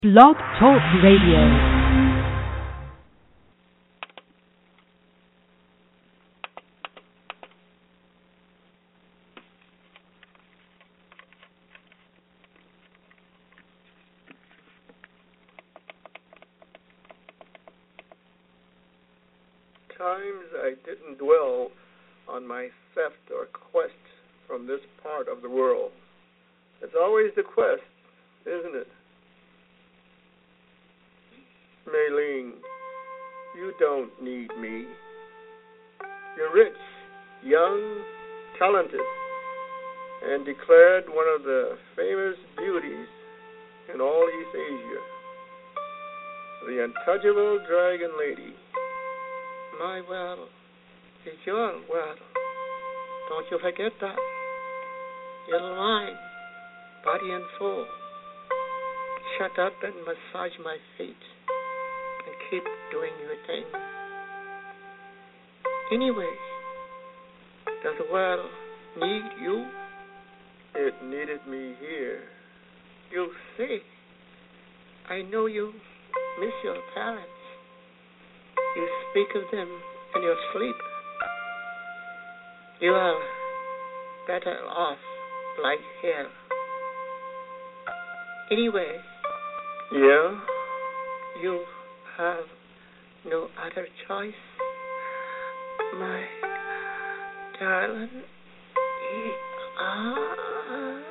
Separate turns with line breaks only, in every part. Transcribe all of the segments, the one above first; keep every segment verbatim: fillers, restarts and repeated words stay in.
Blog Talk Radio.
Times I didn't dwell on my theft or quest from this part of the world. It's always the quest, isn't it? Mei-Ling, you don't need me. You're rich, young, talented, and declared one of the famous beauties in all East Asia. The untouchable Dragon Lady. My well is your well. Don't you forget that. You're mine, body and soul. Shut up and massage my feet and keep doing your thing. Anyway, does the world need you? It needed me here. You see, I know you miss your parents. You speak of them in your sleep. You are better off like here. Anyway, yeah, you have no other choice, my darling. Ah.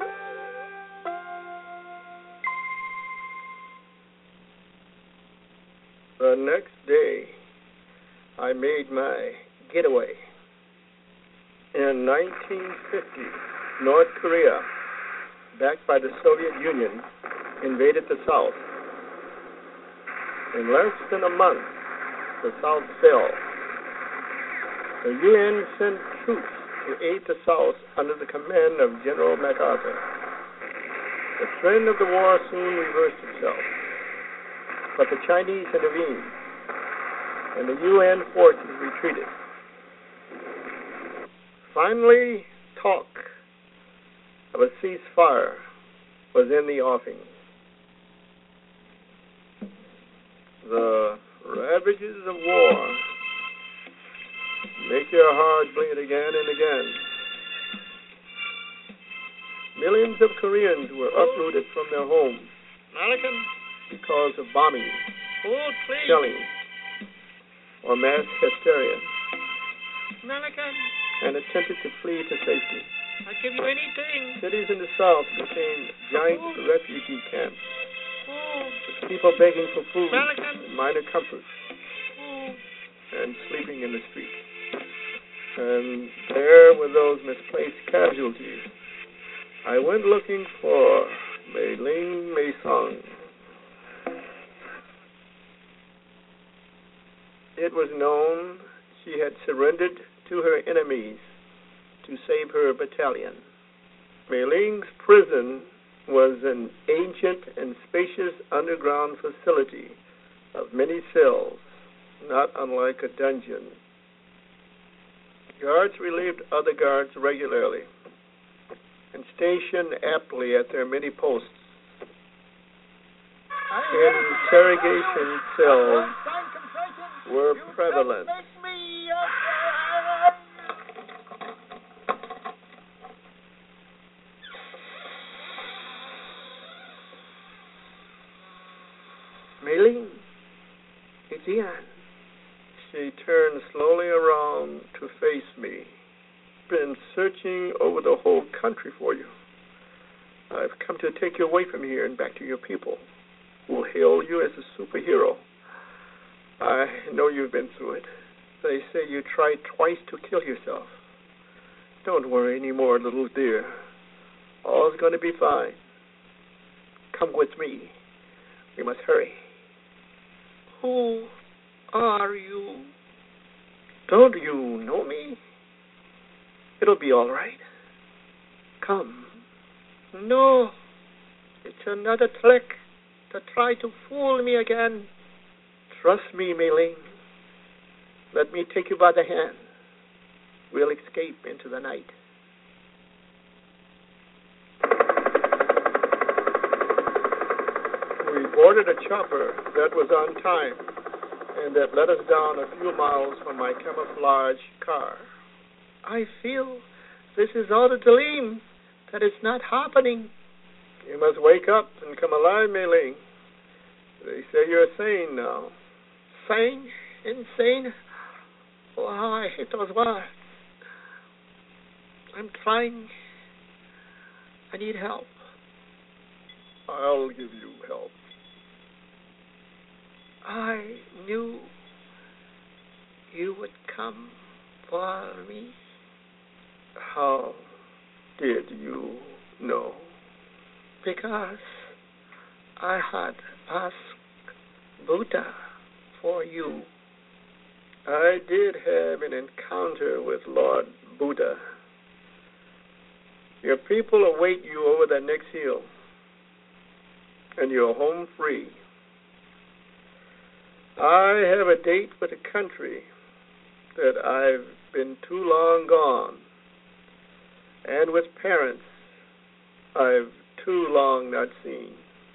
The next day, I made my getaway. In nineteen fifty, North Korea, backed by the Soviet Union, invaded the South. In less than a month, the South fell. The U N sent troops to aid the South under the command of General MacArthur. The trend of the war soon reversed itself, but the Chinese intervened, and the U N forces retreated. Finally, talk of a ceasefire was in the offing. The ravages of war make your heart bleed again and again. Millions of Koreans were uprooted from their homes because of bombing, shelling, or mass hysteria, and attempted to flee to safety.
I'll give you anything.
Cities in the South became giant refugee camps, with people begging for food and minor comforts, and sleeping in the streets. And there were those misplaced casualties. I went looking for Mei-Ling Mei-Sung. It was known she had surrendered to her enemies to save her battalion. Mei-Ling's prison was an ancient and spacious underground facility of many cells, not unlike a dungeon. Guards relieved other guards regularly and stationed aptly at their many posts. Interrogation cells were prevalent. Mei-Ling, it's Ian. She turned slowly around to face me. Been searching over the whole country for you. I've come to take you away from here and back to your people, who will hail you as a superhero. I know you've been through it. They say you tried twice to kill yourself. Don't worry anymore, little dear. All's going to be fine. Come with me. We must hurry. Who are you? Don't you know me? It'll be all right. Come. No. It's another trick to try to fool me again. Trust me, Mei-Ling. Let me take you by the hand. We'll escape into the night. We boarded a chopper that was on time and that let us down a few miles from my camouflage car.
I feel this is all a dream, that it's not happening.
You must wake up and come alive, Mei-Ling. They say you're sane now.
Sane? Insane? Oh, how I hate those words. I'm trying. I need help.
I'll give you help.
I knew you would come for me.
How did you know?
Because I had asked Buddha for you.
I did have an encounter with Lord Buddha. Your people await you over that next hill, and you're home free. I have a date with a country that I've been too long gone, and with parents I've too long not seen.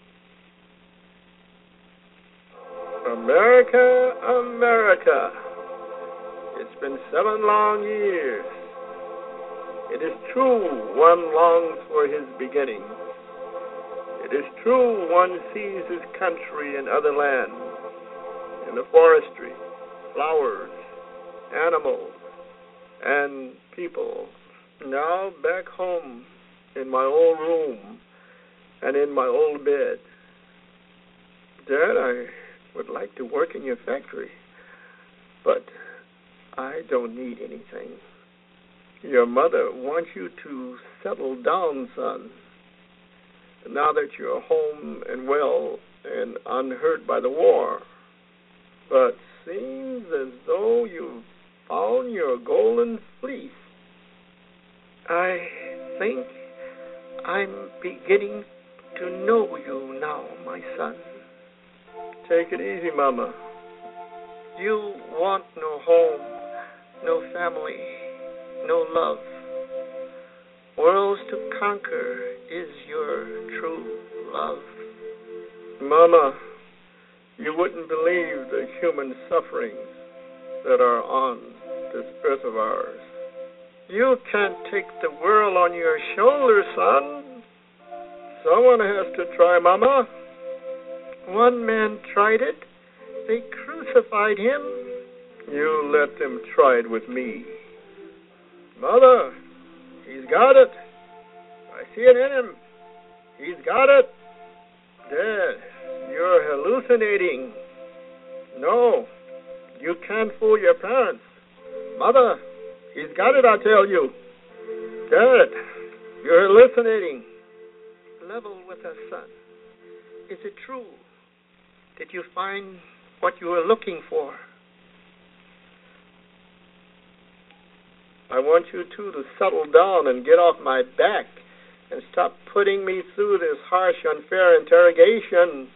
America, America, it's been seven long years. It is true one longs for his beginning. It is true one sees his country in other lands, in the forestry, flowers, animals, and people. Now back home in my old room and in my old bed. Dad, I would like to work in your factory, but I don't need anything. Your mother wants you to settle down, son, now that you're home and well and unhurt by the war. But seems as though you've found your golden fleece.
I think I'm beginning to know you now, my son.
Take it easy, Mama.
You want no home, no family, no love. Worlds to conquer is your true love.
Mama, you wouldn't believe the human sufferings that are on this earth of ours.
You can't take the world on your shoulders, son.
Someone has to try, Mama.
One man tried it. They crucified him.
You let them try it with me. Mother, he's got it. I see it in him. He's got it. Dad, you're hallucinating. No, you can't fool your parents. Mother, he's got it, I tell you. Dad, you're hallucinating.
Level with us, son. Is it true? Did you find what you were looking for?
I want you two to settle down and get off my back and stop putting me through this harsh, unfair interrogation.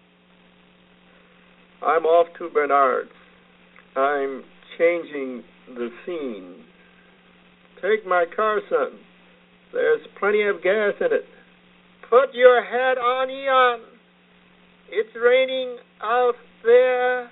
I'm off to Bernard's. I'm changing the scene. Take my car, son. There's plenty of gas in it.
Put your head on, Eon. It's raining out there.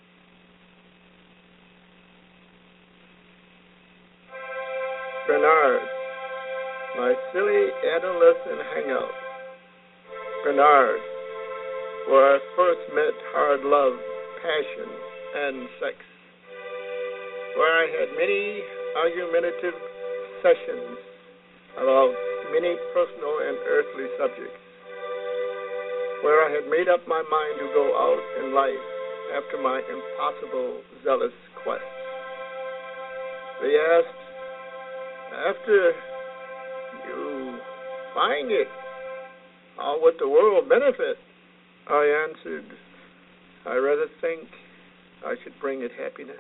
Bernard, my silly adolescent hangout. Bernard, where I first met hard love, passion, and sex. Where I had many argumentative sessions about many personal and earthly subjects. Where I had made up my mind to go out in life after my impossible, zealous quest. They asked, after you find it, how would the world benefit? I answered, I rather think I should bring it happiness.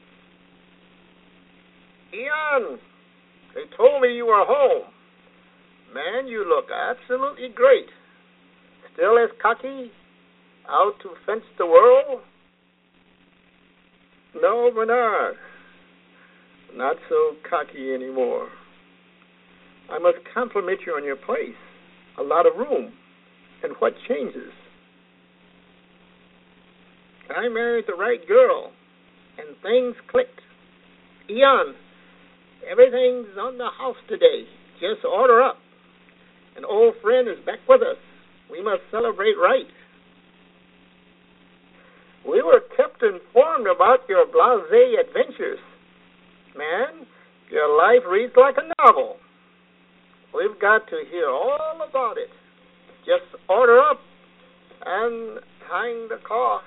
Eon, they told me you were home. Man, you look absolutely great. Still as cocky? Out to fence the world? No, Bernard. Not so cocky anymore. I must compliment you on your place. A lot of room. And what changes?
I married the right girl, and things clicked. Eon, everything's on the house today. Just order up. An old friend is back with us. We must celebrate right. We were kept informed about your blasé adventures. Man, your life reads like a novel. We've got to hear all about it. Just order up and hang the cloth.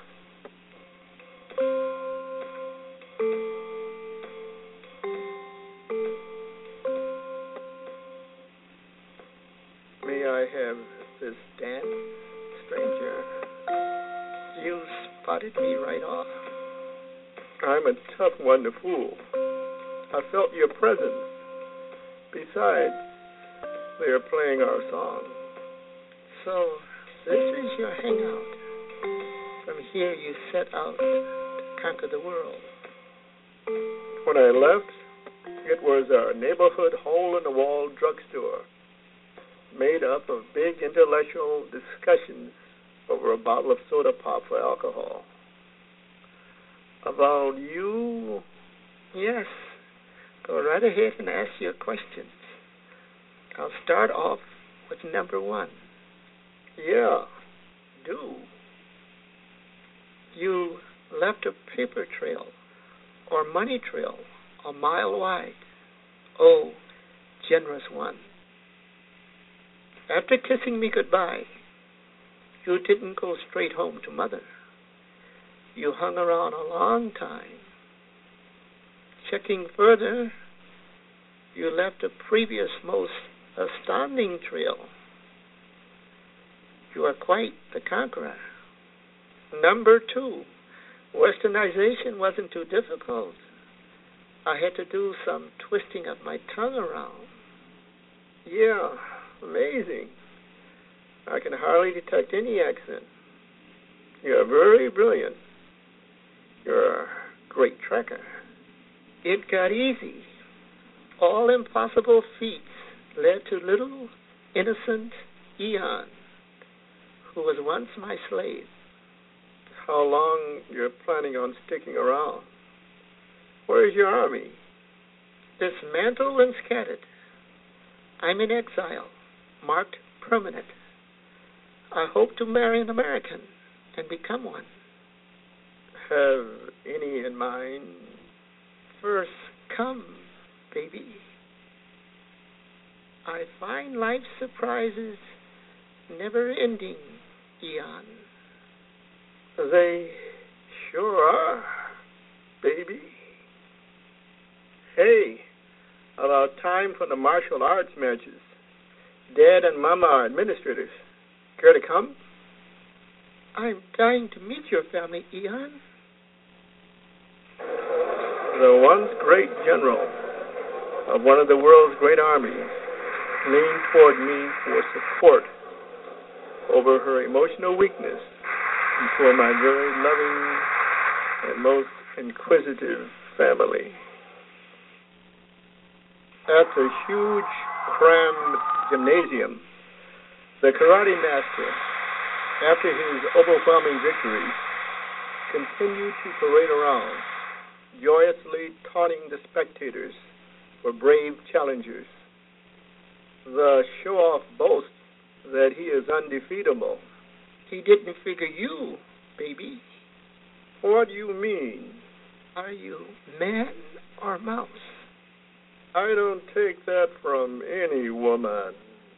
May I have this dance, stranger? You spotted me right off.
I'm a tough one to fool. I felt your presence. Besides, they are playing our song.
So, this is your hangout. From here you set out to conquer the world.
When I left, it was our neighborhood hole-in-the-wall drugstore, made up of big intellectual discussions over a bottle of soda pop for alcohol. About you?
Yes. Go right ahead and ask your questions. I'll start off with number one.
Yeah, do.
You left a paper trail or money trail a mile wide. Oh, generous one. After kissing me goodbye, you didn't go straight home to Mother. You hung around a long time. Checking further, you left a previous most astounding trail. You are quite the conqueror. Number two, westernization wasn't too difficult. I had to do some twisting of my tongue around.
Yeah, amazing. I can hardly detect any accent. You're very brilliant. You're a great tracker.
It got easy. All impossible feats led to little, innocent Eon, who was once my slave.
How long you're planning on sticking around? Where's your army?
Dismantled and scattered. I'm in exile, marked permanent. I hope to marry an American and become one.
Have any in mind?
First, come, baby. I find life's surprises never-ending, Eon.
They sure are, baby. Hey, about time for the martial arts matches. Dad and Mama are administrators. Care to come?
I'm dying to meet your family, Eon.
The once great general of one of the world's great armies leaned toward me for support over her emotional weakness before my very loving and most inquisitive family. At the huge, crammed gymnasium, the karate master, after his overwhelming victory, continued to parade around, joyously taunting the spectators for brave challengers. The show-off boasts that he is undefeatable.
He didn't figure you, baby.
What do you mean?
Are you man or mouse?
I don't take that from any woman.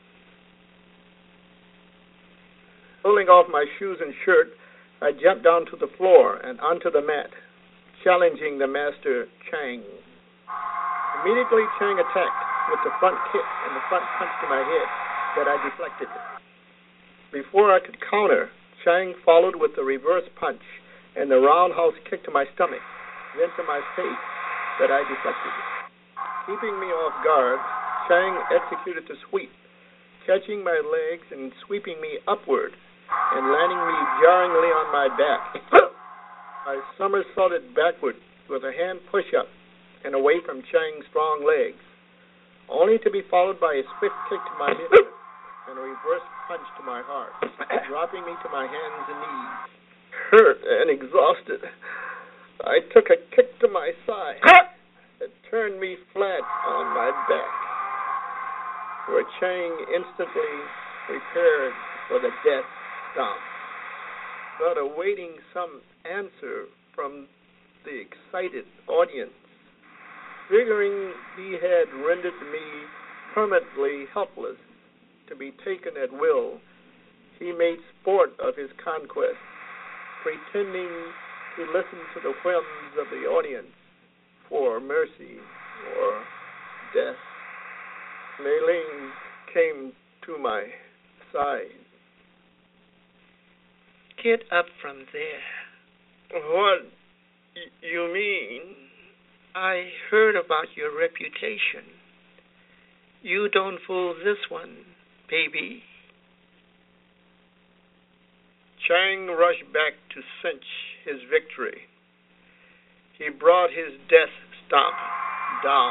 Pulling off my shoes and shirt, I jumped down to the floor and onto the mat, challenging the master, Chang. Immediately, Chang attacked with the front kick and the front punch to my head that I deflected. Before I could counter, Chang followed with the reverse punch and the roundhouse kick to my stomach, then to my face that I deflected. Keeping me off guard, Chang executed the sweep, catching my legs and sweeping me upward and landing me jarringly on my back. I somersaulted backward with a hand push-up and away from Chang's strong legs, only to be followed by a swift kick to my hip and a reverse punch to my heart, dropping me to my hands and knees. hurt and exhausted, I took a kick to my side. It turned me flat on my back, where Chang instantly prepared for the death stomp. But awaiting some answer from the excited audience, figuring he had rendered me permanently helpless to be taken at will, he made sport of his conquest, pretending to listen to the whims of the audience for mercy or death. Mei Ling came to my side.
Get up from there.
What y- you mean?
I heard about your reputation. You don't fool this one, baby.
Chang rushed back to cinch his victory. He brought his death stomp down.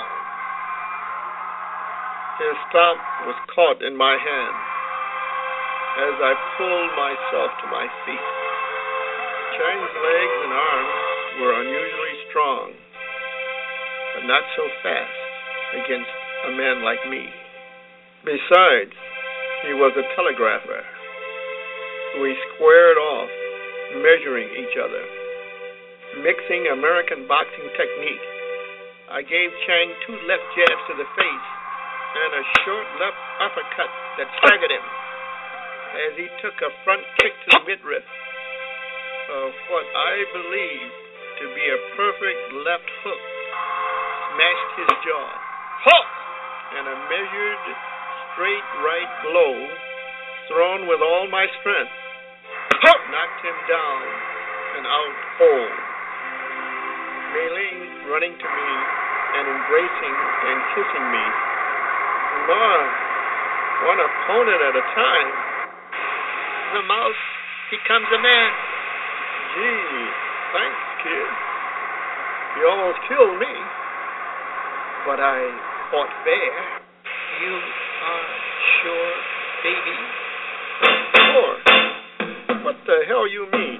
His stomp was caught in my hand as I pulled myself to my feet. Chang's legs and arms were unusually strong, but not so fast against a man like me. Besides, he was a telegrapher. We squared off, measuring each other. Mixing American boxing technique, I gave Chang two left jabs to the face and a short left uppercut that staggered him as he took a front kick to the midriff of what I believed to be a perfect left hook smashed his jaw. Halt! And a measured, straight right blow thrown with all my strength halt! Knocked him down and out cold. Mei Ling running to me and embracing and kissing me. Ma, one opponent at a time.
The mouse becomes a man.
Gee, thanks, kid. You almost killed me, but I fought fair.
You are sure, baby?
Sure. What the hell you mean?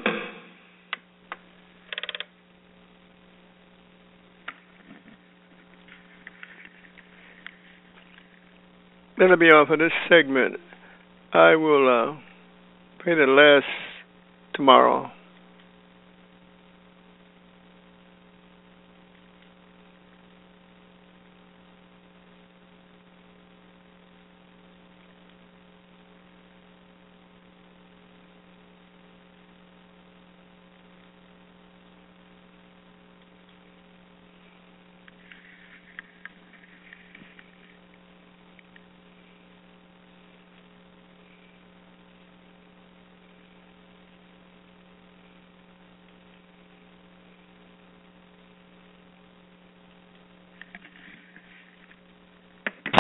That'll be all for this segment. I will uh, play the last tomorrow.